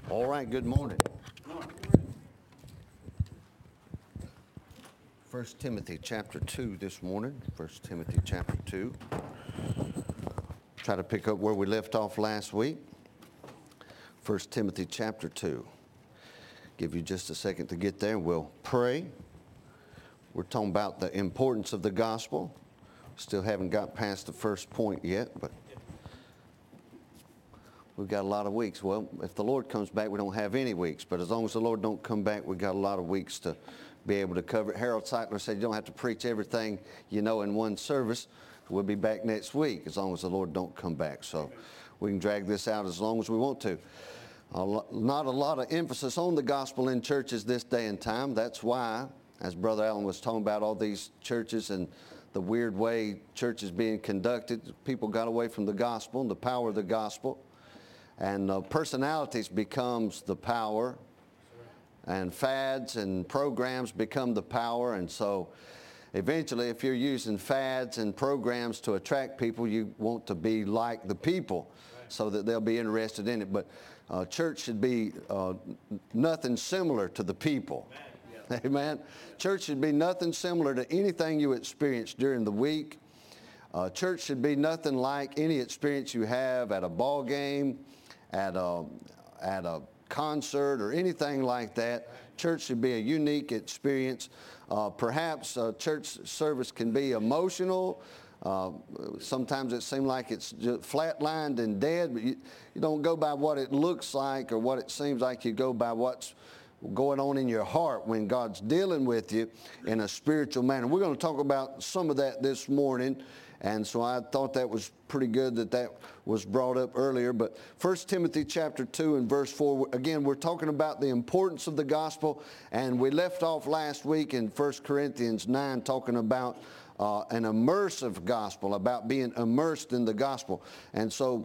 All right, good morning. 1 Timothy chapter 2 this morning. 1 Timothy chapter 2. Try to pick up where we left off last week. 1 Timothy chapter 2. Give you just a second to get there. We'll pray. We're talking about the importance of the gospel. Still haven't got past the first point yet, but we've got a lot of weeks. Well, if the Lord comes back, we don't have any weeks. But as long as the Lord don't come back, we've got a lot of weeks to be able to cover it. Harold Seitler said you don't have to preach everything you know in one service. We'll be back next week as long as the Lord don't come back. So we can drag this out as long as we want to. Not a lot of emphasis on the gospel in churches this day and time. That's why, as Brother Allen was talking about all these churches and the weird way church is being conducted, people got away from the gospel and the power of the gospel. And personalities becomes the power, and fads and programs become the power. And so eventually, if you're using fads and programs to attract people, you want to be like the people so that they'll be interested in it. But church should be nothing similar to the people. Amen. Church should be nothing similar to anything you experience during the week. Church should be nothing like any experience you have at a ball game, at a concert, or anything like that. Church should be a unique experience. Perhaps church service can be emotional. Sometimes it seems like it's just flatlined and dead, but you don't go by what it looks like or what it seems like. You go by what's going on in your heart when God's dealing with you in a spiritual manner. We're going to talk about some of that this morning. And so I thought that was pretty good that was brought up earlier. But 1 Timothy chapter 2 and verse 4, again, we're talking about the importance of the gospel. And we left off last week in 1 Corinthians 9 talking about an immersive gospel, about being immersed in the gospel. And so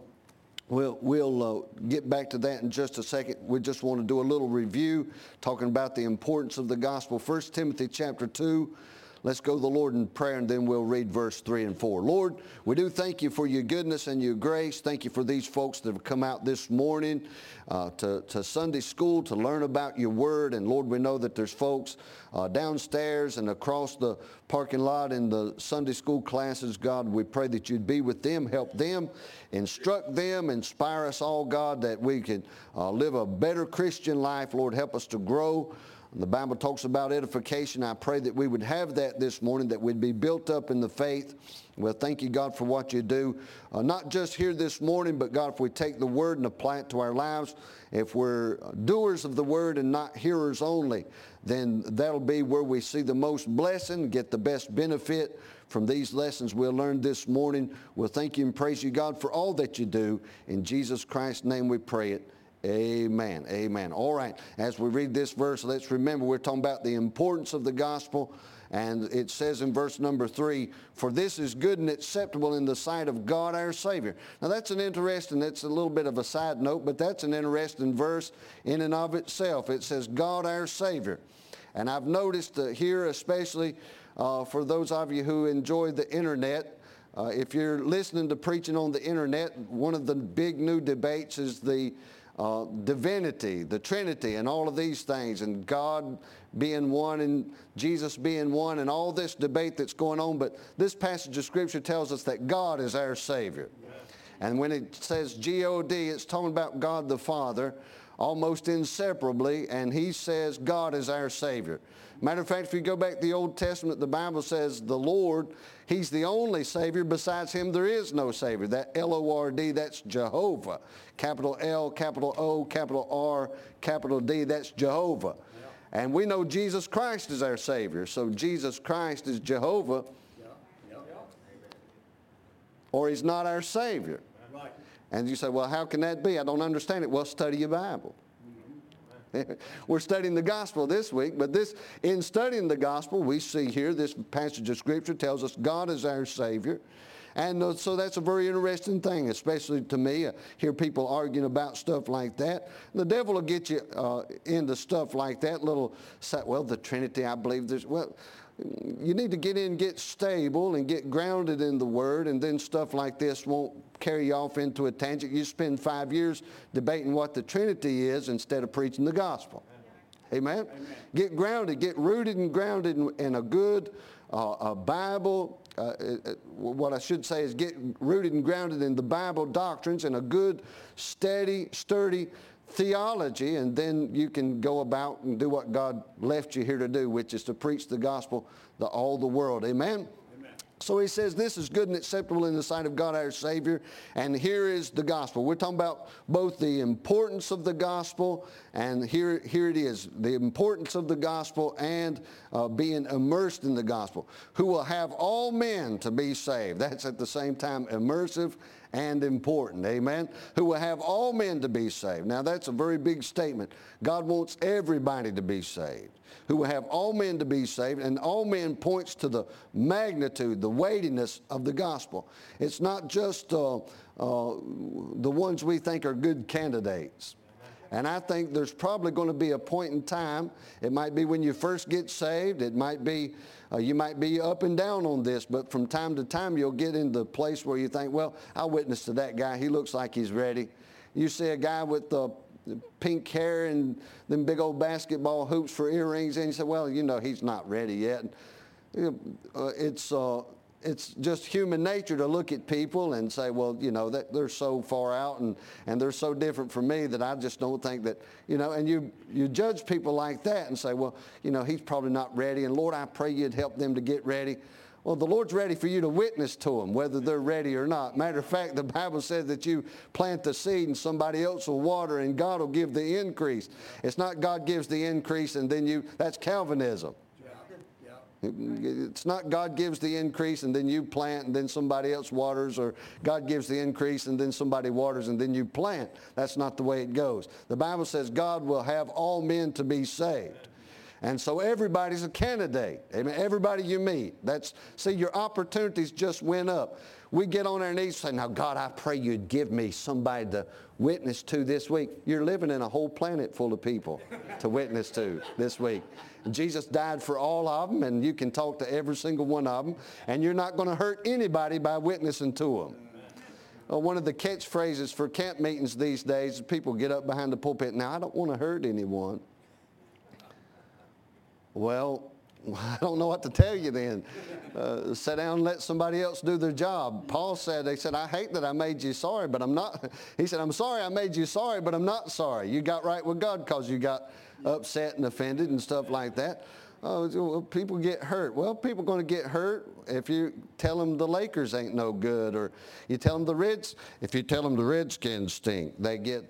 we'll get back to that in just a second. We just want to do a little review talking about the importance of the gospel. 1 Timothy chapter 2. Let's go to the Lord in prayer, and then we'll read verse 3 and 4. Lord, we do thank you for your goodness and your grace. Thank you for these folks that have come out this morning to Sunday school to learn about your word. And Lord, we know that there's folks downstairs and across the parking lot in the Sunday school classes. God, we pray that you'd be with them, help them, instruct them, inspire us all, God, that we can live a better Christian life. Lord, help us to grow. The Bible talks about edification. I pray that we would have that this morning, that we'd be built up in the faith. Well, thank you, God, for what you do. Not just here this morning, but God, if we take the word and apply it to our lives, if we're doers of the word and not hearers only, then that'll be where we see the most blessing, get the best benefit from these lessons we'll learn this morning. We'll thank you and praise you, God, for all that you do. In Jesus Christ's name we pray it. Amen. Amen. All right. As we read this verse, let's remember we're talking about the importance of the gospel. And it says in verse number 3, for this is good and acceptable in the sight of God our Savior. Now that's a little bit of a side note, but that's an interesting verse in and of itself. It says God our Savior. And I've noticed here, especially for those of you who enjoy the internet, if you're listening to preaching on the internet, one of the big new debates is the divinity, the Trinity, and all of these things, and God being one and Jesus being one, and all this debate that's going on. But this passage of Scripture tells us that God is our Savior. And when it says G-O-D, it's talking about God the Father almost inseparably, and he says God is our Savior. Matter of fact, if you go back to the Old Testament, the Bible says the Lord, he's the only Savior. Besides him, there is no Savior. That L-O-R-D, that's Jehovah. Capital L, capital O, capital R, capital D, that's Jehovah. Yep. And we know Jesus Christ is our Savior. So Jesus Christ is Jehovah, or he's not our Savior. Right. And you say, well, how can that be? I don't understand it. Well, study your Bible. We're studying the gospel this week, but in studying the gospel, we see here this passage of Scripture tells us God is our Savior. And so that's a very interesting thing, especially to me. I hear people arguing about stuff like that. The devil will get you into stuff like that. Well, the Trinity, I believe there's, well, you need to get in, get stable, and get grounded in the Word, and then stuff like this won't carry you off into a tangent. You spend 5 years debating what the Trinity is instead of preaching the gospel. Amen? Amen. Get grounded, get rooted and grounded in a good Bible. What I should say is get rooted and grounded in the Bible doctrines and a good, steady, sturdy theology, and then you can go about and do what God left you here to do, which is to preach the gospel to all the world. Amen? So he says this is good and acceptable in the sight of God our Savior, and here is the gospel. We're talking about both the importance of the gospel, and here it is, the importance of the gospel and being immersed in the gospel. Who will have all men to be saved. That's at the same time immersive and important. Amen? Who will have all men to be saved. Now that's a very big statement. God wants everybody to be saved. Who will have all men to be saved, and all men points to the magnitude, the weightiness of the gospel. It's not just the ones we think are good candidates. And I think there's probably going to be a point in time, it might be when you first get saved, it might be, you might be up and down on this, but from time to time you'll get into the place where you think, well, I'll witness to that guy, he looks like he's ready. You see a guy with pink hair and them big old basketball hoops for earrings, and you say, well, you know, he's not ready yet. It's just human nature to look at people and say, well, you know, that they're so far out and they're so different from me that I just don't think that, you know, and you judge people like that and say, well, you know, he's probably not ready, and Lord, I pray you'd help them to get ready. Well, the Lord's ready for you to witness to them, whether they're ready or not. Matter of fact, the Bible says that you plant the seed and somebody else will water and God will give the increase. It's not God gives the increase and then that's Calvinism. It's not God gives the increase and then you plant and then somebody else waters, or God gives the increase and then somebody waters and then you plant. That's not the way it goes. The Bible says God will have all men to be saved. And so everybody's a candidate. Amen. Everybody you meet. See, your opportunities just went up. We get on our knees and say, now God, I pray you'd give me somebody to witness to this week. You're living in a whole planet full of people to witness to this week. And Jesus died for all of them, and you can talk to every single one of them, and you're not going to hurt anybody by witnessing to them. One of the catchphrases for camp meetings these days is people get up behind the pulpit, now I don't want to hurt anyone. Well, I don't know what to tell you then. Sit down and let somebody else do their job. Paul said, I hate that I made you sorry, but I'm not. He said, I'm sorry I made you sorry, but I'm not sorry. You got right with God because you got upset and offended and stuff like that. Well, people get hurt. Well, people are going to get hurt if you tell them the Lakers ain't no good, or you tell them if you tell them the Redskins stink, they get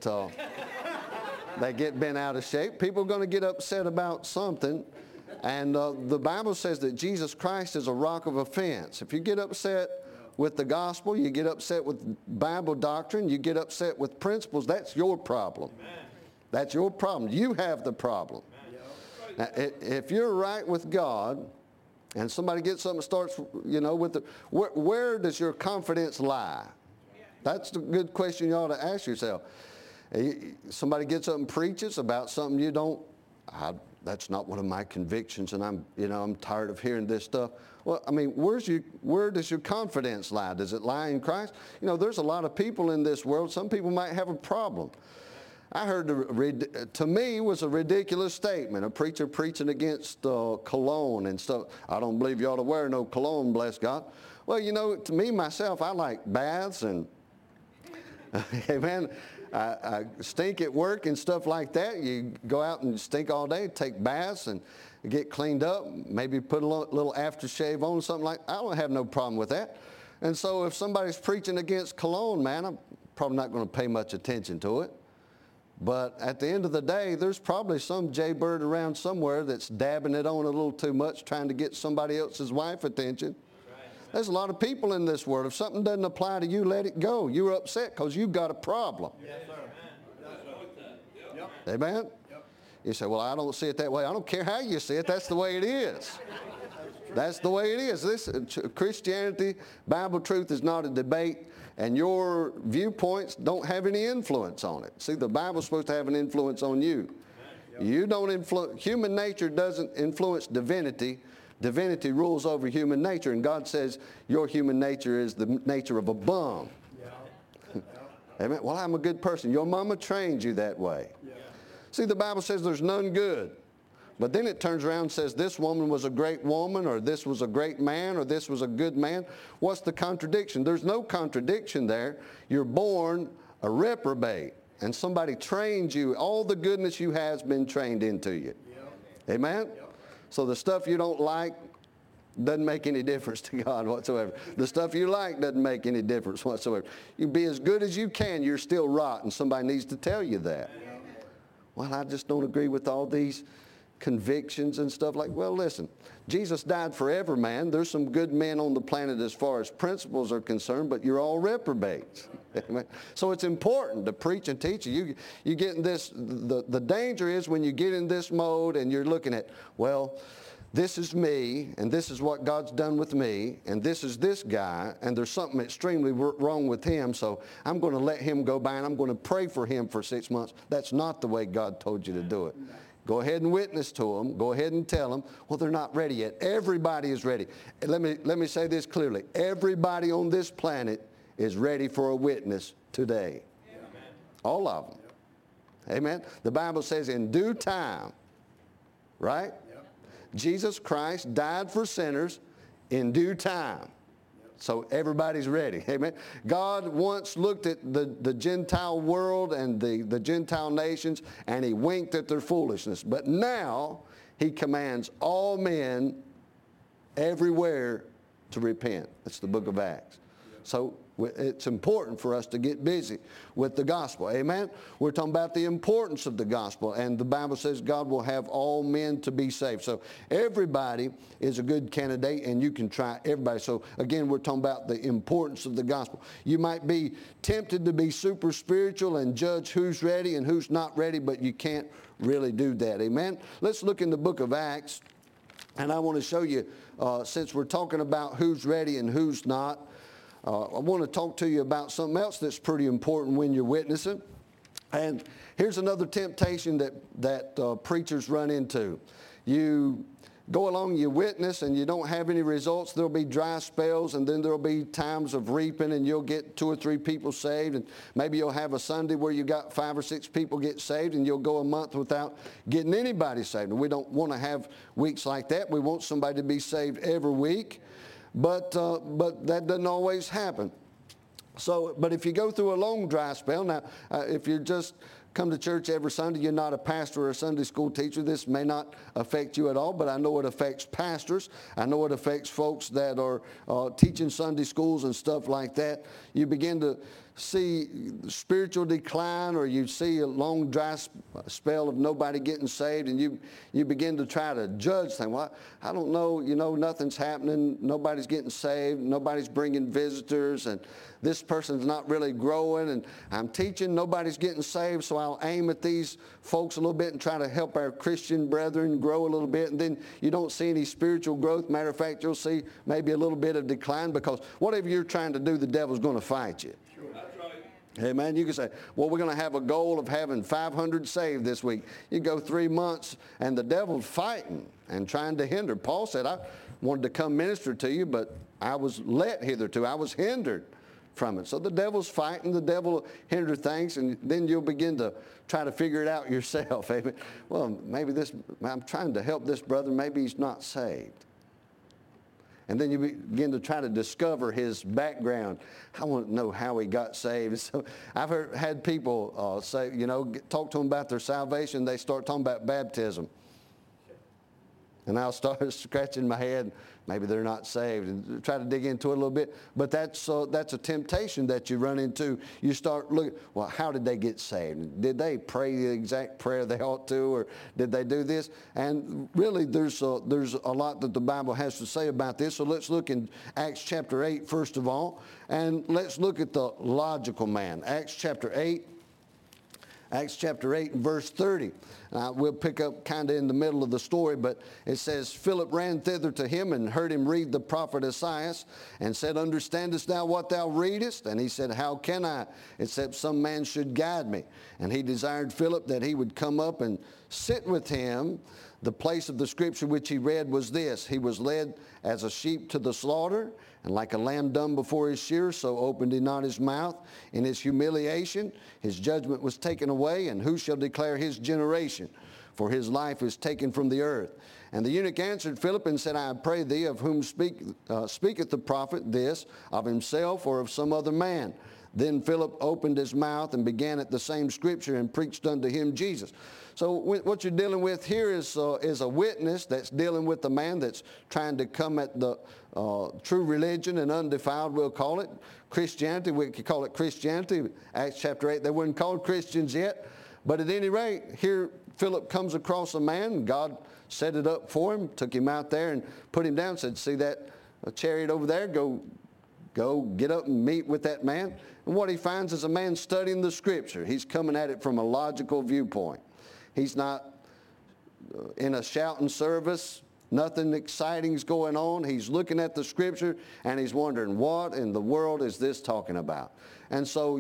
bent out of shape. People are going to get upset about something. And the Bible says that Jesus Christ is a rock of offense. If you get upset with the gospel, you get upset with Bible doctrine, you get upset with principles, that's your problem. Amen. That's your problem. You have the problem. Now, if you're right with God and somebody gets something and starts, you know, where does your confidence lie? That's the good question you ought to ask yourself. Somebody gets up and preaches about something you don't, that's not one of my convictions, and I'm tired of hearing this stuff. Well, I mean, where does your confidence lie? Does it lie in Christ? You know, there's a lot of people in this world. Some people might have a problem. I heard, to me, was a ridiculous statement. A preacher preaching against cologne and stuff. I don't believe you ought to wear no cologne, bless God. Well, you know, to me, myself, I like baths and, amen. I stink at work and stuff like that. You go out and stink all day, take baths and get cleaned up, maybe put a little aftershave on, something like that. I don't have no problem with that. And so if somebody's preaching against cologne, man, I'm probably not going to pay much attention to it. But at the end of the day, there's probably some jaybird around somewhere that's dabbing it on a little too much, trying to get somebody else's wife attention. There's a lot of people in this world. If something doesn't apply to you, let it go. You're upset because you've got a problem. Yes, sir. Amen? Yep. You say, well, I don't see it that way. I don't care how you see it. That's the way it is. That's the way it is. This Christianity, Bible truth is not a debate, and your viewpoints don't have any influence on it. See, the Bible's supposed to have an influence on you. Yep. You don't influence. Human nature doesn't influence divinity, Divinity rules over human nature, and God says your human nature is the nature of a bum. Yeah. Amen. Well, I'm a good person. Your mama trained you that way. Yeah. See, the Bible says there's none good. But then it turns around and says this woman was a great woman, or this was a great man, or this was a good man. What's the contradiction? There's no contradiction there. You're born a reprobate, and somebody trained you. All the goodness you have has been trained into you. Yep. Amen? Yep. So the stuff you don't like doesn't make any difference to God whatsoever. The stuff you like doesn't make any difference whatsoever. You be as good as you can, you're still rotten. Somebody needs to tell you that. Yep. Well, I just don't agree with all these convictions and stuff like, well, listen, Jesus died for every man. There's some good men on the planet as far as principles are concerned, but you're all reprobates. So it's important to preach and teach. You get in this, the danger is when you get in this mode and you're looking at, well, this is me, and this is what God's done with me, and this is this guy, and there's something extremely wrong with him, so I'm going to let him go by, and I'm going to pray for him for 6 months. That's not the way God told you to do it. Go ahead and witness to them. Go ahead and tell them, well, they're not ready yet. Everybody is ready. And let me say this clearly. Everybody on this planet is ready for a witness today. Amen. All of them. Yep. Amen. The Bible says in due time, right? Yep. Jesus Christ died for sinners in due time. So everybody's ready. Amen. God once looked at the Gentile world and the Gentile nations, and he winked at their foolishness. But now he commands all men everywhere to repent. That's the book of Acts. So it's important for us to get busy with the gospel. Amen? We're talking about the importance of the gospel, and the Bible says God will have all men to be saved. So everybody is a good candidate, and you can try everybody. So again, we're talking about the importance of the gospel. You might be tempted to be super spiritual and judge who's ready and who's not ready, but you can't really do that. Amen? Let's look in the book of Acts, and I want to show you, since we're talking about who's ready and who's not, I want to talk to you about something else that's pretty important when you're witnessing. And here's another temptation that preachers run into. You go along, you witness, and you don't have any results. There'll be dry spells, and then there'll be times of reaping, and you'll get 2 or 3 people saved, and maybe you'll have a Sunday where you got 5 or 6 people get saved, and you'll go a month without getting anybody saved. And we don't want to have weeks like that. We want somebody to be saved every week. But that doesn't always happen. So, but if you go through a long dry spell, now, if you just come to church every Sunday, you're not a pastor or a Sunday school teacher, this may not affect you at all, but I know it affects pastors. I know it affects folks that are teaching Sunday schools and stuff like that. You begin to see spiritual decline, or you see a long dry spell of nobody getting saved, and you begin to try to judge things. Well, I don't know, nothing's happening, nobody's getting saved, nobody's bringing visitors, and this person's not really growing, and I'm teaching, nobody's getting saved, so I'll aim at these folks a little bit and try to help our Christian brethren grow a little bit, and then you don't see any spiritual growth. Matter of fact, you'll see maybe a little bit of decline, because whatever you're trying to do, the devil's going to fight you. Amen. You can say, well, we're going to have a goal of having 500 saved this week. You go 3 months, and the devil's fighting and trying to hinder. Paul said, I wanted to come minister to you, but I was let hitherto. I was hindered from it. So the devil's fighting. The devil will hinder things, and then you'll begin to try to figure it out yourself. Amen. Well, maybe I'm trying to help this brother. Maybe he's not saved. And then you begin to try to discover his background. I want to know how he got saved. So I've had people say, talk to them about their salvation. They start talking about baptism. And I'll start scratching my head. Maybe they're not saved, and try to dig into it a little bit. But that's a temptation that you run into. You start looking, well, how did they get saved? Did they pray the exact prayer they ought to, or did they do this? And really, there's a lot that the Bible has to say about this. So let's look in Acts chapter 8 first of all, and let's look at the logical man. Acts chapter 8. Acts chapter 8 and verse 30. We'll pick up kind of in the middle of the story, but it says, Philip ran thither to him and heard him read the prophet Esaias and said, Understandest thou what thou readest? And he said, How can I, except some man should guide me? And he desired Philip that he would come up and sit with him. The place of the scripture which he read was this: He was led as a sheep to the slaughter, and like a lamb dumb before his shearer, so opened he not his mouth. In his humiliation, his judgment was taken away, and who shall declare his generation? For his life is taken from the earth. And the eunuch answered Philip and said, I pray thee, of whom speaketh the prophet this, of himself or of some other man? Then Philip opened his mouth and began at the same scripture and preached unto him Jesus. So what you're dealing with here is a witness that's dealing with the man that's trying to come at the true religion and undefiled, we'll call it. Christianity, we could call it Christianity. Acts chapter 8, they weren't called Christians yet. But at any rate, here Philip comes across a man. God set it up for him, took him out there and put him down, said, see that chariot over there? Go get up and meet with that man. And what he finds is a man studying the scripture. He's coming at it from a logical viewpoint. He's not in a shouting service. Nothing exciting is going on. He's looking at the scripture and he's wondering, what in the world is this talking about? And so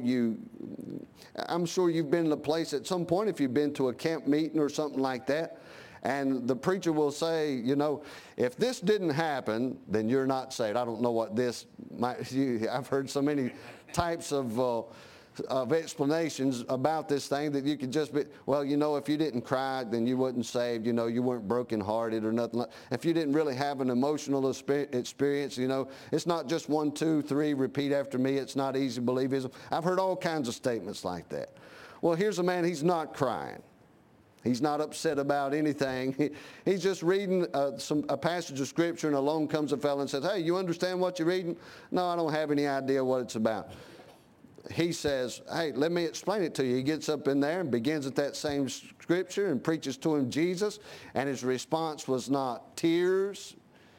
I'm sure you've been in a place at some point, if you've been to a camp meeting or something like that, and the preacher will say, you know, if this didn't happen, then you're not saved. I don't know what this might, I've heard so many types of explanations about this thing that you could just be, well, you know, if you didn't cry, then you wasn't saved. You know, you weren't brokenhearted or nothing like. If you didn't really have an emotional experience, you know, it's not just 1, 2, 3, repeat after me. It's not easy believism. I've heard all kinds of statements like that. Well, here's a man, he's not crying. He's not upset about anything. He's just reading a passage of scripture, and along comes a fellow and says, hey, you understand what you're reading? No, I don't have any idea what it's about. He says, hey, let me explain it to you. He gets up in there and begins at that same scripture and preaches to him Jesus, and his response was not tears,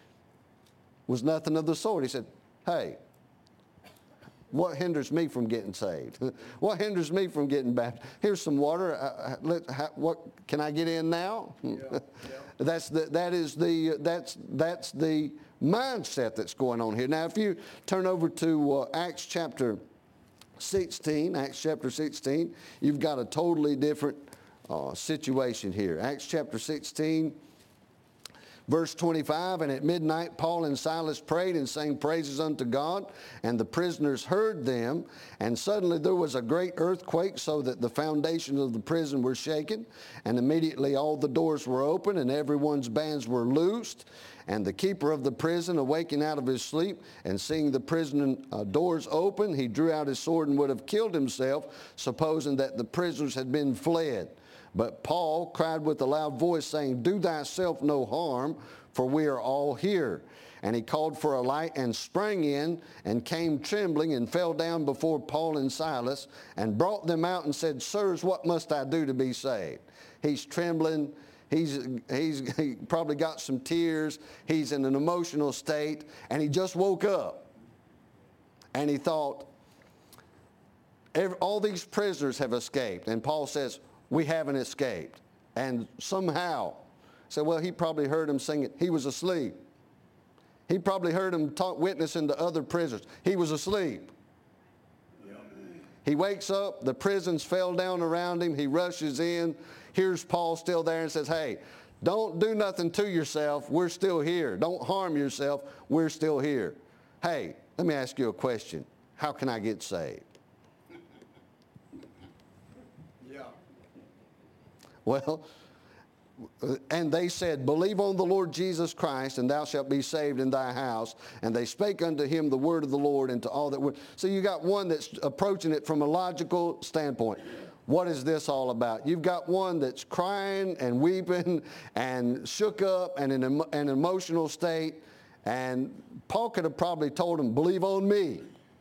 was nothing of the sort. He said, hey, what hinders me from getting saved? What hinders me from getting baptized? Here's some water. What can I get in now? Yeah. That's the mindset that's going on here. Now, if you turn over to Acts chapter 16, you've got a totally different situation here. Acts chapter 16. Verse 25, and at midnight Paul and Silas prayed and sang praises unto God, and the prisoners heard them. And suddenly there was a great earthquake, so that the foundations of the prison were shaken. And immediately all the doors were open, and everyone's bands were loosed. And the keeper of the prison, awaking out of his sleep, and seeing the prison doors open, he drew out his sword and would have killed himself, supposing that the prisoners had been fled. But Paul cried with a loud voice, saying, Do thyself no harm, for we are all here. And he called for a light and sprang in and came trembling and fell down before Paul and Silas and brought them out and said, Sirs, what must I do to be saved? He's trembling. He probably got some tears. He's in an emotional state, and he just woke up. And he thought, all these prisoners have escaped. And Paul says, we haven't escaped. And somehow, said, well, he probably heard him sing it. He was asleep. He probably heard him talk, witnessing to other prisoners. He was asleep. Yep. He wakes up, the prisons fell down around him. He rushes in. Here's Paul still there and says, hey, don't do nothing to yourself. We're still here. Don't harm yourself. We're still here. Hey, let me ask you a question. How can I get saved? Well, and they said, Believe on the Lord Jesus Christ, and thou shalt be saved in thy house. And they spake unto him the word of the Lord and to all that were. So you got one that's approaching it from a logical standpoint. What is this all about? You've got one that's crying and weeping and shook up and in an emotional state. And Paul could have probably told him, believe on me.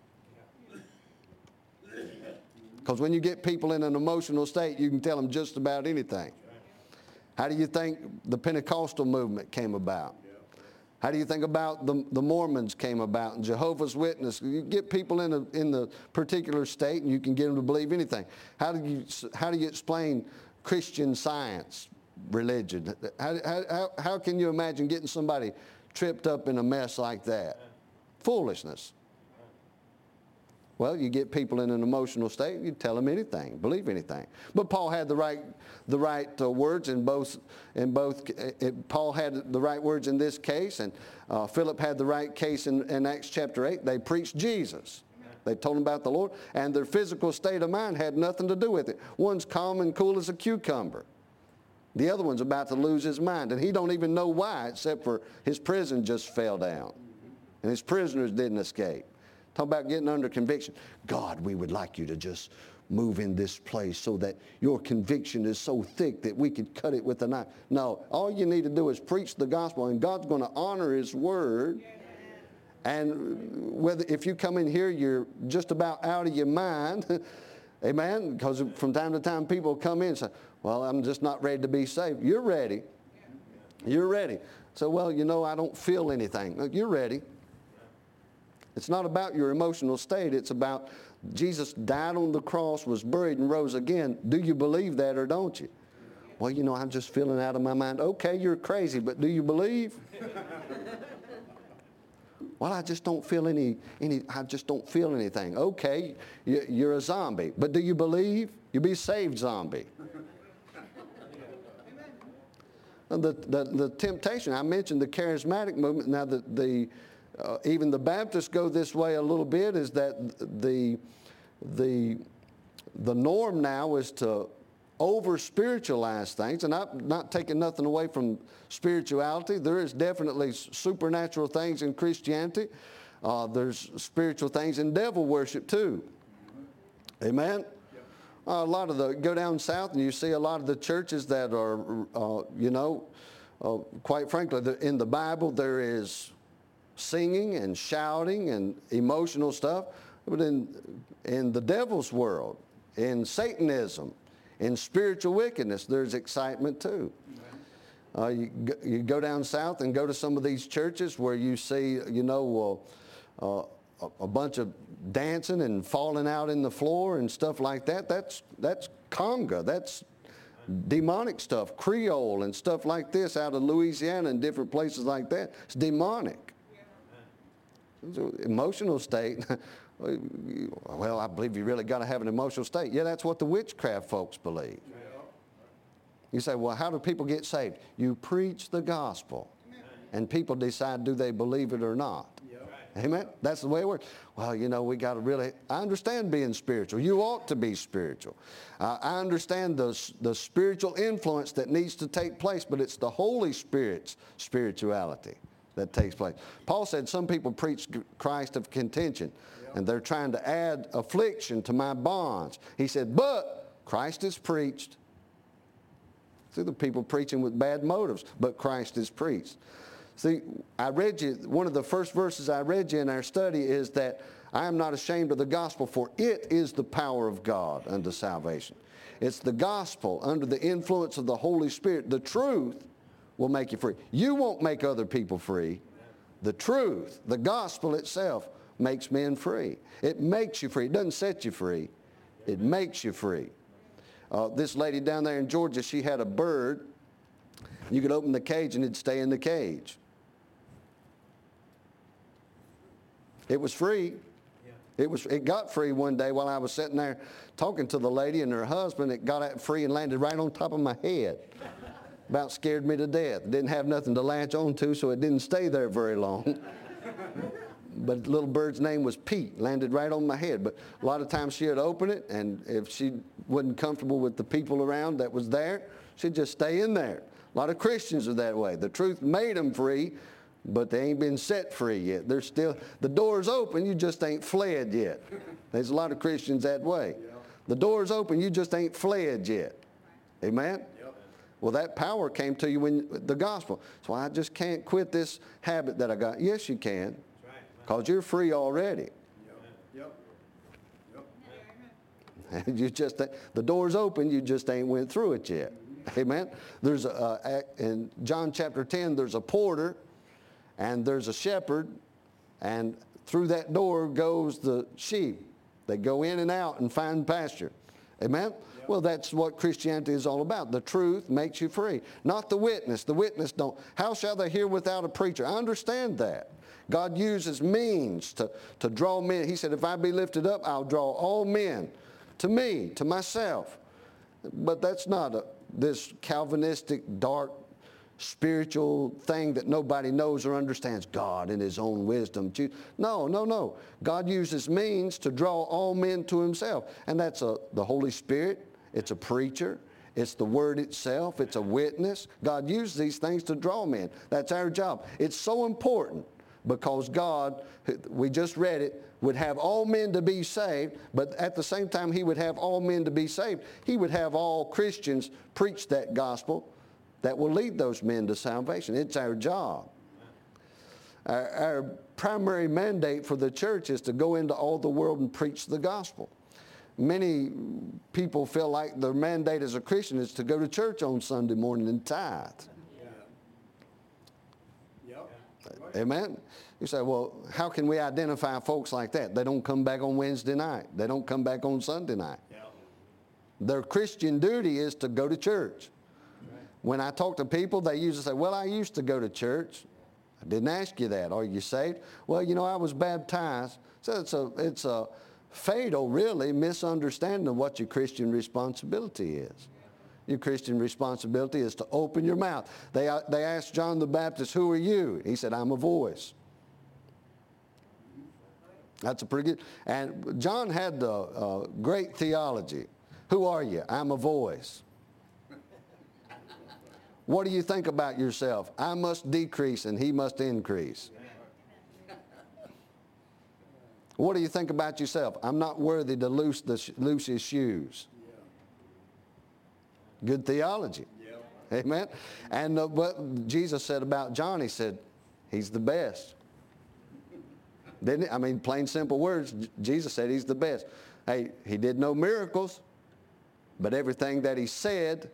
Because when you get people in an emotional state, you can tell them just about anything. How do you think the Pentecostal movement came about? How do you think about the Mormons came about and Jehovah's Witness? You get people in the particular state and you can get them to believe anything. How do you explain Christian Science religion? How can you imagine getting somebody tripped up in a mess like that? Foolishness. Well, you get people in an emotional state, you tell them anything, believe anything. But Paul had the right words in both. Paul had the right words in this case, and Philip had the right case in Acts chapter 8. They preached Jesus. They told them about the Lord, and their physical state of mind had nothing to do with it. One's calm and cool as a cucumber. The other one's about to lose his mind, and he don't even know why, except for his prison just fell down, and his prisoners didn't escape. Talk about getting under conviction. God, we would like you to just move in this place so that your conviction is so thick that we could cut it with a knife. No, all you need to do is preach the gospel, and God's going to honor His word. And if you come in here, you're just about out of your mind, amen, because from time to time people come in and say, well, I'm just not ready to be saved. You're ready. You're ready. So, well, I don't feel anything. You're ready. It's not about your emotional state. It's about Jesus died on the cross, was buried, and rose again. Do you believe that or don't you? Well, I'm just feeling out of my mind. Okay, you're crazy, but do you believe? Well, I just don't feel I just don't feel anything. Okay, you're a zombie, but do you believe? You be saved, zombie. The temptation, I mentioned the charismatic movement. Now, even the Baptists go this way a little bit, is that the norm now is to over-spiritualize things. And I'm not taking nothing away from spirituality. There is definitely supernatural things in Christianity. There's spiritual things in devil worship too. Amen? Go down south and you see a lot of the churches that are, quite frankly, in the Bible there is singing and shouting and emotional stuff. But in the devil's world, in Satanism, in spiritual wickedness, there's excitement too. You go down south and go to some of these churches where you see, a bunch of dancing and falling out in the floor and stuff like that. That's conga. That's demonic stuff. Creole and stuff like this out of Louisiana and different places like that. It's demonic. Emotional state. Well, I believe you really got to have an emotional state. Yeah, that's what the witchcraft folks believe. You say, well, how do people get saved? You preach the gospel, and people decide, do they believe it or not? Amen? That's the way it works. Well, we got to really, I understand being spiritual. You ought to be spiritual. I understand the spiritual influence that needs to take place, but it's the Holy Spirit's spirituality that takes place. Paul said some people preach Christ of contention, and they're trying to add affliction to my bonds. He said, but Christ is preached. See, the people preaching with bad motives, but Christ is preached. See, I read you, one of the first verses I read you in our study is that I am not ashamed of the gospel, for it is the power of God unto salvation. It's the gospel under the influence of the Holy Spirit. The truth will make you free. You won't make other people free. The truth, the gospel itself, makes men free. It makes you free. It doesn't set you free. It makes you free. This lady down there in Georgia, she had a bird. You could open the cage and it'd stay in the cage. It was free. It got free one day while I was sitting there talking to the lady and her husband. It got out free and landed right on top of my head. About scared me to death. Didn't have nothing to latch on to, so it didn't stay there very long. But the little bird's name was Pete, landed right on my head. But a lot of times she'd open it, and if she wasn't comfortable with the people around that was there, she'd just stay in there. A lot of Christians are that way. The truth made them free, but they ain't been set free yet. They're still, the door's open, you just ain't fled yet. There's a lot of Christians that way. The door's open, you just ain't fled yet. Amen? Well, that power came to you in the gospel. So I just can't quit this habit that I got. Yes, you can. Because you're free already. You just, the door's open, you just ain't went through it yet. Amen? There's in John chapter 10, there's a porter, and there's a shepherd, and through that door goes the sheep. They go in and out and find pasture. Amen? Yep. Well, that's what Christianity is all about. The truth makes you free. Not the witness. The witness don't. How shall they hear without a preacher? I understand that. God uses means to draw men. He said, if I be lifted up, I'll draw all men to me, to myself. But that's not this Calvinistic, dark, spiritual thing that nobody knows or understands. God in His own wisdom. No. God uses means to draw all men to Himself. And that's the Holy Spirit. It's a preacher. It's the Word itself. It's a witness. God uses these things to draw men. That's our job. It's so important because God, we just read it, would have all men to be saved, but at the same time He would have all men to be saved. He would have all Christians preach that gospel that will lead those men to salvation. It's our job. Our primary mandate for the church is to go into all the world and preach the gospel. Many people feel like their mandate as a Christian is to go to church on Sunday morning and tithe. Amen? You say, well, how can we identify folks like that? They don't come back on Wednesday night. They don't come back on Sunday night. Their Christian duty is to go to church. When I talk to people, they usually say, well, I used to go to church. I didn't ask you that. Are you saved? Well, you know, I was baptized. So it's a fatal, really, misunderstanding of what your Christian responsibility is. Your Christian responsibility is to open your mouth. They asked John the Baptist, who are you? He said, I'm a voice. That's a pretty good. And John had the great theology. Who are you? I'm a voice. What do you think about yourself? I must decrease and He must increase. What do you think about yourself? I'm not worthy to loose His shoes. Good theology. Amen. And what Jesus said about John, He said, he's the best. Didn't he? I mean, plain simple words, Jesus said he's the best. Hey, he did no miracles, but everything that he said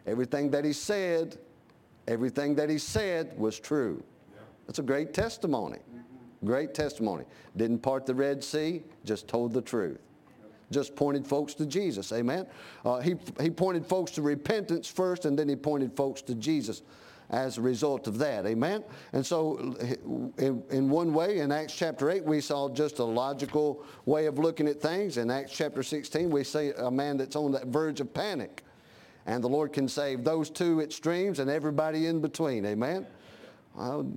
was true. That's a great testimony. Great testimony. Didn't part the Red Sea, just told the truth. Just pointed folks to Jesus. Amen. He pointed folks to repentance first, and then he pointed folks to Jesus as a result of that. Amen. And so in one way, in Acts chapter 8, we saw just a logical way of looking at things. In Acts chapter 16, we see a man that's on that verge of panic. And the Lord can save those two extremes and everybody in between. Amen. Well,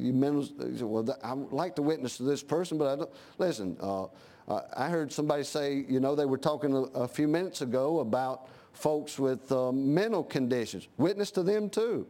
I would like to witness to this person, but I don't. Listen, I heard somebody say, you know, they were talking a few minutes ago about folks with mental conditions. Witness to them too.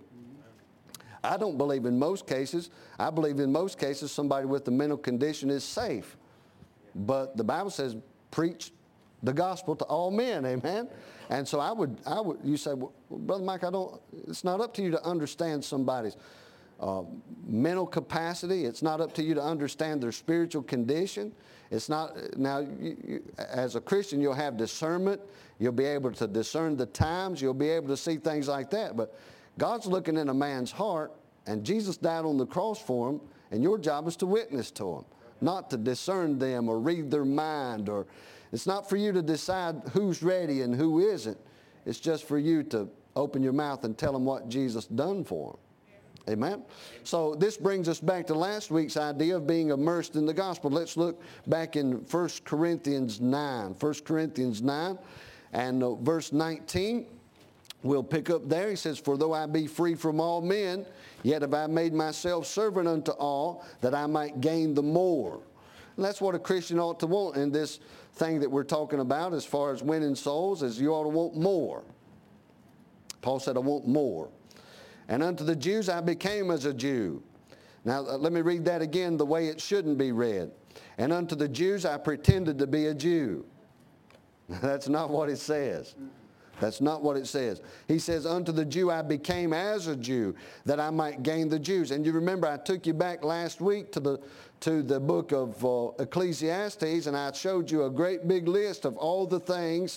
I don't believe in most cases. I believe in most cases somebody with a mental condition is safe. But the Bible says preach the gospel to all men, amen? And so you say, well, Brother Mike, it's not up to you to understand somebody's mental capacity. It's not up to you to understand their spiritual condition. It's not, now, as a Christian, you'll have discernment. You'll be able to discern the times. You'll be able to see things like that. But God's looking in a man's heart, and Jesus died on the cross for him, and your job is to witness to him, not to discern them or read their mind. Or it's not for you to decide who's ready and who isn't. It's just for you to open your mouth and tell them what Jesus done for them. Amen? So this brings us back to last week's idea of being immersed in the gospel. Let's look back in 1 Corinthians 9. 1 Corinthians 9 and verse 19. We'll pick up there. He says, for though I be free from all men, yet have I made myself servant unto all, that I might gain the more. And that's what a Christian ought to want in this thing that we're talking about as far as winning souls, is you ought to want more. Paul said, I want more. And unto the Jews I became as a Jew. Now let me read that again the way it shouldn't be read. And unto the Jews I pretended to be a Jew. That's not what it says. That's not what it says. He says, unto the Jew I became as a Jew, that I might gain the Jews. And you remember I took you back last week to the book of Ecclesiastes, and I showed you a great big list of all the things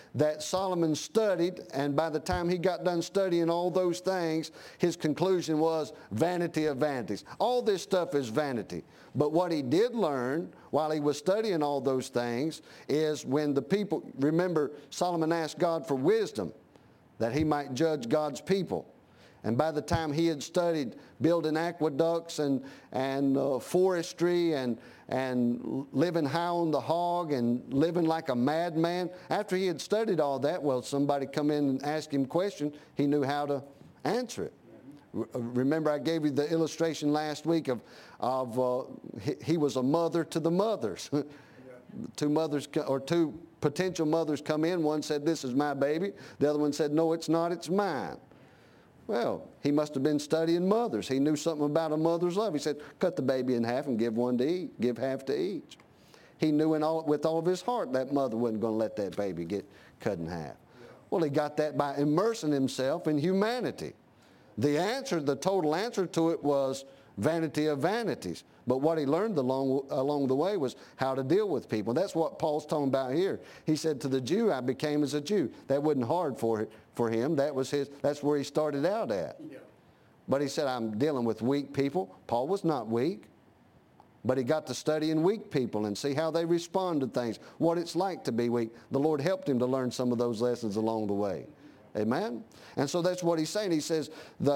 that Solomon studied, and by the time he got done studying all those things, his conclusion was vanity of vanities. All this stuff is vanity. But what he did learn while he was studying all those things is when the people, remember Solomon asked God for wisdom that he might judge God's people. And by the time he had studied building aqueducts and forestry and living high on the hog and living like a madman, after he had studied all that, well, somebody come in and ask him a question, he knew how to answer it. Remember I gave you the illustration last week of he was a mother to the mothers. Two mothers, or two potential mothers come in. One said, "This is my baby." The other one said, "No, it's not, it's mine." Well, he must have been studying mothers. He knew something about a mother's love. He said, "Cut the baby in half and give one to eat. Give half to each." He knew with all of his heart that mother wasn't going to let that baby get cut in half. Well, he got that by immersing himself in humanity. The total answer to it was vanity of vanities. But what he learned along the way was how to deal with people. That's what Paul's talking about here. He said, "To the Jew I became as a Jew." That wasn't hard for him. That's where he started out at. Yeah. But he said, "I'm dealing with weak people." Paul was not weak. But he got to studying weak people and see how they respond to things, what it's like to be weak. The Lord helped him to learn some of those lessons along the way. Amen? And so that's what he's saying. He says,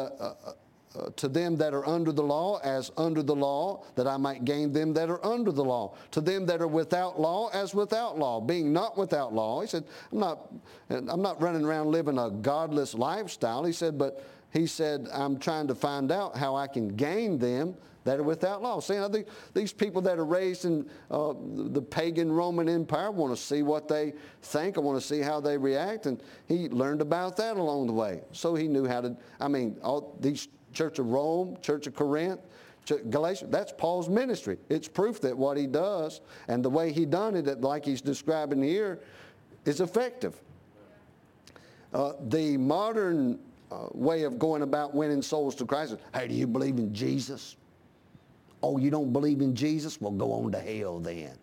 to them that are under the law, as under the law, that I might gain them that are under the law. To them that are without law, as without law. Being not without law. He said, I'm not running around living a godless lifestyle. He said, I'm trying to find out how I can gain them that are without law. See, I think these people that are raised in the pagan Roman Empire want to see what they think. I want to see how they react. And he learned about that along the way. So he knew how to, all these Church of Rome, Church of Corinth, Galatia, that's Paul's ministry. It's proof that what he does and the way he done it, like he's describing here, is effective. The modern way of going about winning souls to Christ is, "Hey, do you believe in Jesus? Oh, you don't believe in Jesus? Well, go on to hell then."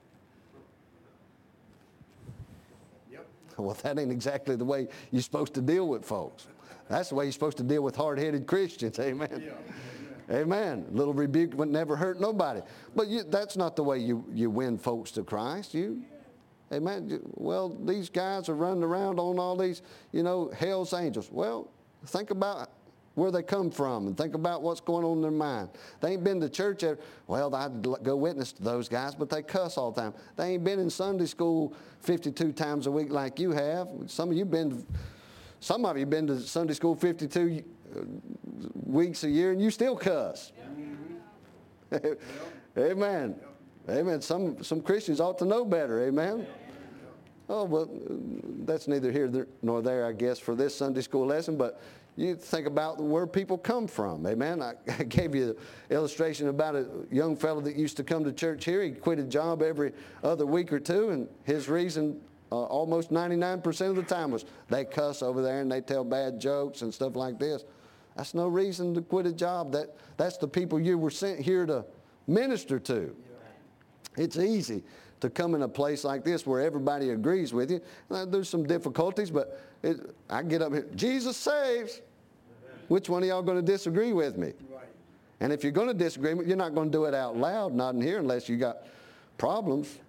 Yep. Well, that ain't exactly the way you're supposed to deal with folks. That's the way you're supposed to deal with hard-headed Christians. Amen. Yeah. Amen. A little rebuke would never hurt nobody. But that's not the way you win folks to Christ. Amen. Well, these guys are running around on all these, hell's angels. Well, think about where they come from and think about what's going on in their mind. They ain't been to church. Well, I'd go witness to those guys, but they cuss all the time. They ain't been in Sunday school 52 times a week like you have. Some of you been to Sunday school 52 weeks a year and you still cuss. Yeah. Amen. Yeah. Amen. Some Christians ought to know better. Amen. Oh, well, that's neither here nor there, I guess, for this Sunday school lesson, but you think about where people come from. Amen. I gave you the illustration about a young fellow that used to come to church here. He quit a job every other week or two, and his reason almost 99% of the time was they cuss over there and they tell bad jokes and stuff like this. That's no reason to quit a job. That's the people you were sent here to minister to. It's easy to come in a place like this where everybody agrees with you. There's some difficulties, but I get up here, Jesus saves. Which one of y'all going to disagree with me? Right. And if you're going to disagree, you're not going to do it out loud, not in here, unless you got problems.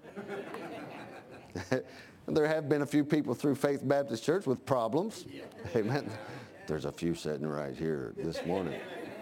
There have been a few people through Faith Baptist Church with problems. Yeah. Amen. There's a few sitting right here this morning.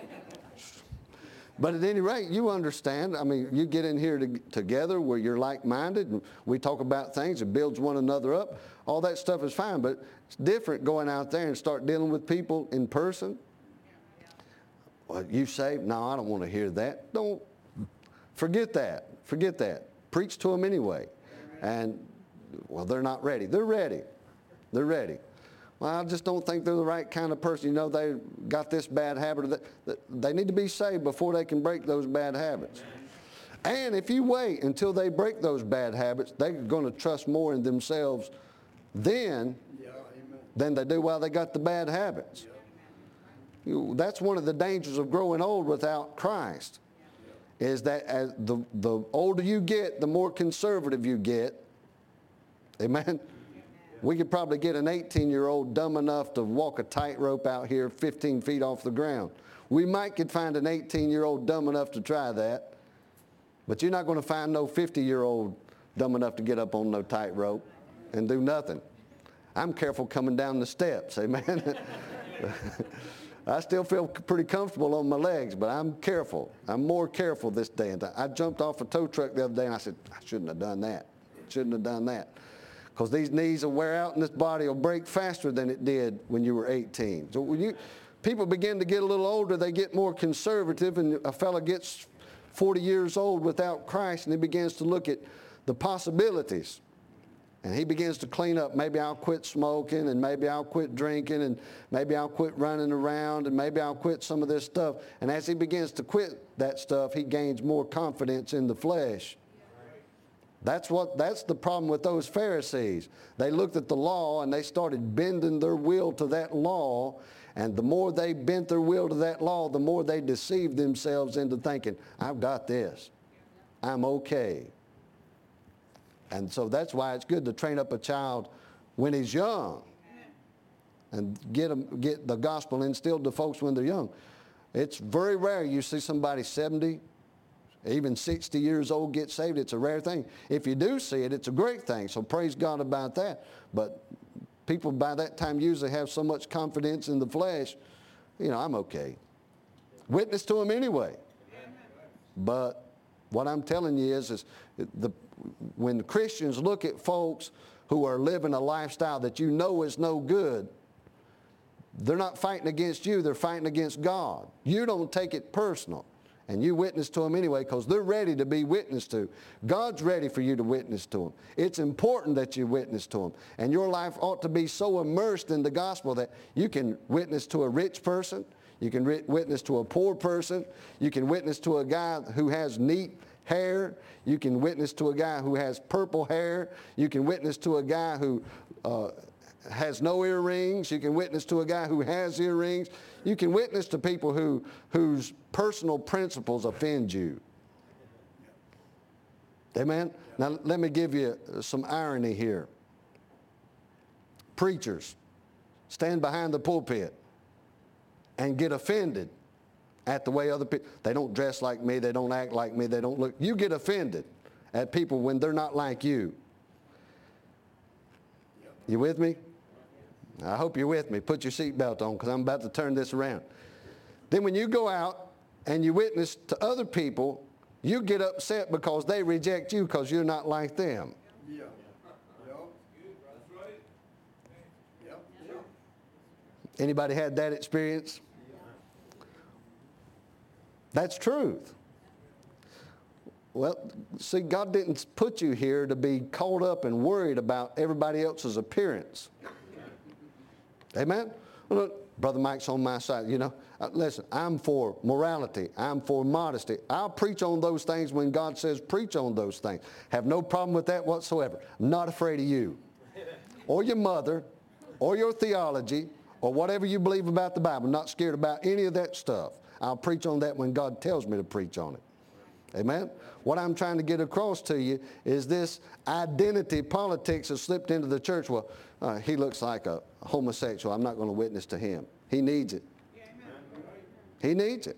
But at any rate, you understand. You get in here together where you're like-minded, and we talk about things. It builds one another up. All that stuff is fine, but it's different going out there and start dealing with people in person. Well, you say, "No, I don't want to hear that." Don't. Forget that. Forget that. Preach to them anyway. And, well, they're not ready. They're ready. They're ready. Well, I just don't think they're the right kind of person. They got this bad habit. They need to be saved before they can break those bad habits. And if you wait until they break those bad habits, they're going to trust more in themselves then than they do while they got the bad habits. That's one of the dangers of growing old without Christ, is that as the older you get, the more conservative you get. Amen? We could probably get an 18-year-old dumb enough to walk a tightrope out here 15 feet off the ground. We might could find an 18-year-old dumb enough to try that, but you're not going to find no 50-year-old dumb enough to get up on no tightrope and do nothing. I'm careful coming down the steps, amen? I still feel pretty comfortable on my legs, but I'm careful. I'm more careful this day. And I jumped off a tow truck the other day, and I said, I shouldn't have done that. Shouldn't have done that. Because these knees will wear out and this body will break faster than it did when you were 18. So when people begin to get a little older, they get more conservative, and a fella gets 40 years old without Christ, and he begins to look at the possibilities. And he begins to clean up. Maybe I'll quit smoking, and maybe I'll quit drinking, and maybe I'll quit running around, and maybe I'll quit some of this stuff. And as he begins to quit that stuff, he gains more confidence in the flesh. That's the problem with those Pharisees. They looked at the law and they started bending their will to that law. And the more they bent their will to that law, the more they deceived themselves into thinking, I've got this. I'm okay. And so that's why it's good to train up a child when he's young and get the gospel instilled to folks when they're young. It's very rare you see somebody 70, even 60 years old get saved. It's a rare thing. If you do see it, it's a great thing. So praise God about that. But people by that time usually have so much confidence in the flesh, I'm okay. Witness to them anyway. But what I'm telling you is when Christians look at folks who are living a lifestyle that you know is no good, they're not fighting against you, they're fighting against God. You don't take it personal, and you witness to them anyway because they're ready to be witnessed to. God's ready for you to witness to them. It's important that you witness to them, and your life ought to be so immersed in the gospel that you can witness to a rich person, you can witness to a poor person, you can witness to a guy who has neat hair, you can witness to a guy who has purple hair, you can witness to a guy who has no earrings, you can witness to a guy who has earrings, you can witness to people whose personal principles offend you. Amen? Now let me give you some irony here. Preachers stand behind the pulpit and get offended at the way other people, they don't dress like me, they don't act like me, they don't look. You get offended at people when they're not like you. You with me? I hope you're with me. Put your seatbelt on because I'm about to turn this around. Then when you go out and you witness to other people, you get upset because they reject you because you're not like them. Yeah. Anybody had that experience? That's truth. Well, see, God didn't put you here to be caught up and worried about everybody else's appearance. Amen? Well, look, Brother Mike's on my side. Listen, I'm for morality. I'm for modesty. I'll preach on those things when God says preach on those things. Have no problem with that whatsoever. I'm not afraid of you or your mother or your theology or whatever you believe about the Bible. I'm not scared about any of that stuff. I'll preach on that when God tells me to preach on it. Amen? What I'm trying to get across to you is this identity politics has slipped into the church. Well, he looks like a homosexual. I'm not going to witness to him. He needs it. He needs it.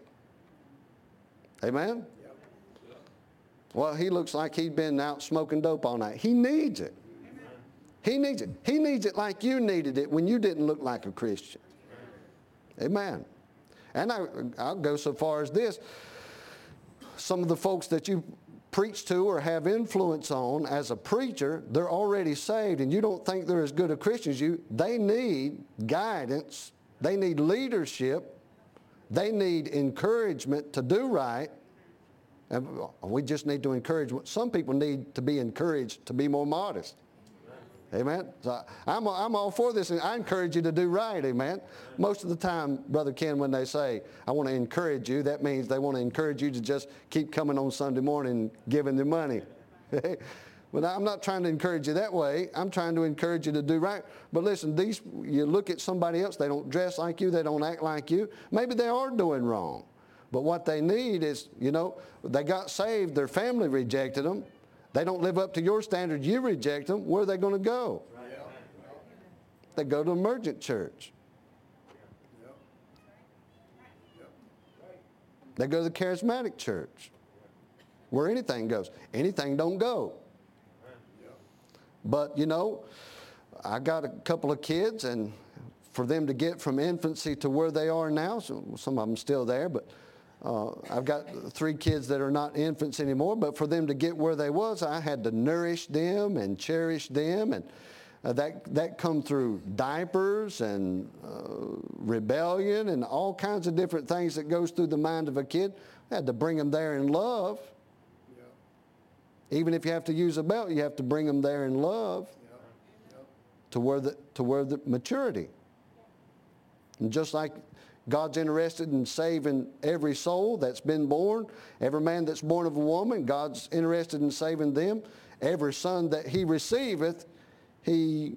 Amen? Well, he looks like he'd been out smoking dope all night. He needs it. He needs it. He needs it like you needed it when you didn't look like a Christian. Amen. And I'll go so far as this. Some of the folks that you preach to or have influence on as a preacher, they're already saved, and you don't think they're as good a Christian as you. They need guidance. They need leadership. They need encouragement to do right. And we just need to encourage. Some people need to be encouraged to be more modest. Amen. So I'm all for this, and I encourage you to do right. Amen. Most of the time, Brother Ken, when they say, I want to encourage you, that means they want to encourage you to just keep coming on Sunday morning and giving the money. But I'm not trying to encourage you that way. I'm trying to encourage you to do right. But listen, you look at somebody else, they don't dress like you, they don't act like you. Maybe they are doing wrong. But what they need is, they got saved, their family rejected them. They don't live up to your standard, you reject them. Where are they going to go? they go to Emergent Church. They go to the Charismatic Church, where anything goes. Anything don't go. But, you know, I got a couple of kids, and for them to get from infancy to where they are now, so some of them still there, but I've got 3 kids that are not infants anymore, but for them to get where they was, I had to nourish them and cherish them, and that come through diapers and rebellion and all kinds of different things that goes through the mind of a kid. I had to bring them there in love. Even if you have to use a belt, you have to bring them there in love to where the maturity. And just like God's interested in saving every soul that's been born, every man that's born of a woman, God's interested in saving them. Every son that he receiveth, he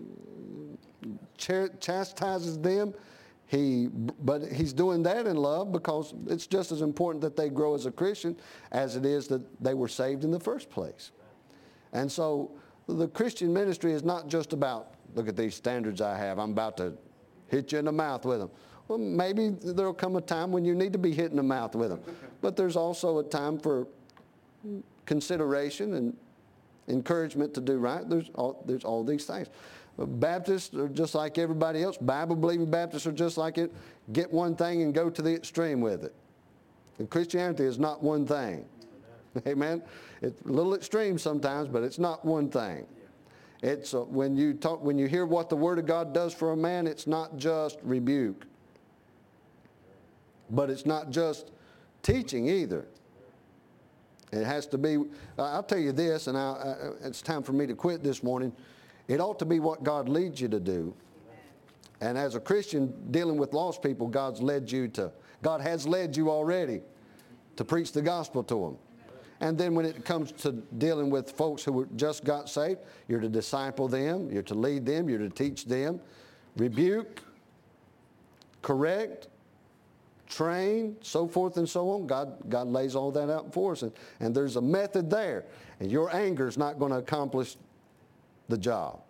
chastises them. But he's doing that in love, because it's just as important that they grow as a Christian as it is that they were saved in the first place. And so the Christian ministry is not just about, look at these standards I have, I'm about to hit you in the mouth with them. Well, maybe there'll come a time when you need to be hit in the mouth with them. But there's also a time for consideration and encouragement to do right. There's all these things. Baptists are just like everybody else. Bible-believing Baptists are just like it. Get one thing and go to the extreme with it. And Christianity is not one thing. Amen? It's a little extreme sometimes, but it's not one thing. It's when you hear what the Word of God does for a man, it's not just rebuke. But it's not just teaching either. It has to be, I'll tell you this, and it's time for me to quit this morning. It ought to be what God leads you to do. And as a Christian dealing with lost people, God has led you already to preach the gospel to them. And then when it comes to dealing with folks who just got saved, you're to disciple them, you're to lead them, you're to teach them, rebuke, correct, train, so forth and so on. God lays all that out for us. And there's a method there. And your anger is not going to accomplish the job.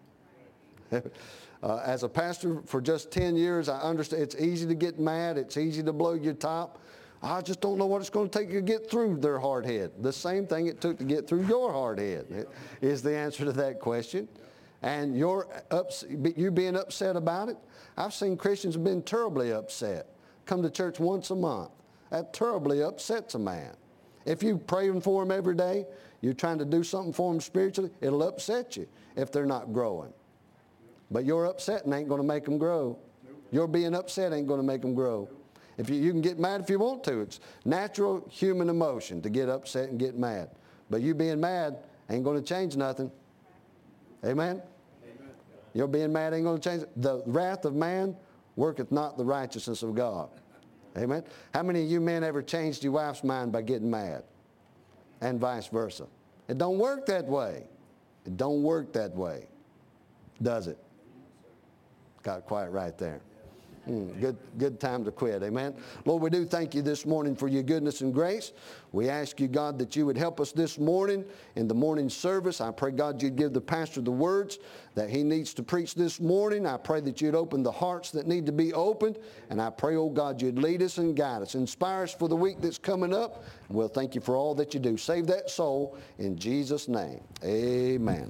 As a pastor for just 10 years, I understand it's easy to get mad. It's easy to blow your top. I just don't know what it's going to take to get through their hard head. The same thing it took to get through your hard head is the answer to that question. And you being upset about it. I've seen Christians have been terribly upset. Come to church once a month. That terribly upsets a man. If you praying for them every day, you're trying to do something for them spiritually, it'll upset you if they're not growing. But your upsetting ain't going to make them grow. Your being upset ain't going to make them grow. If you can get mad if you want to. It's natural human emotion to get upset and get mad. But you being mad ain't going to change nothing. Amen? Amen. Your being mad ain't going to change it. The wrath of man worketh not the righteousness of God. Amen? How many of you men ever changed your wife's mind by getting mad? And vice versa. It don't work that way. It don't work that way. Does it? Got it quiet right there. Good time to quit. Amen. Lord, we do thank you this morning for your goodness and grace. We ask you, God, that you would help us this morning in the morning service. I pray, God, you'd give the pastor the words that he needs to preach this morning. I pray that you'd open the hearts that need to be opened. And I pray, oh God, you'd lead us and guide us. Inspire us for the week that's coming up. And we'll thank you for all that you do. Save that soul in Jesus' name. Amen.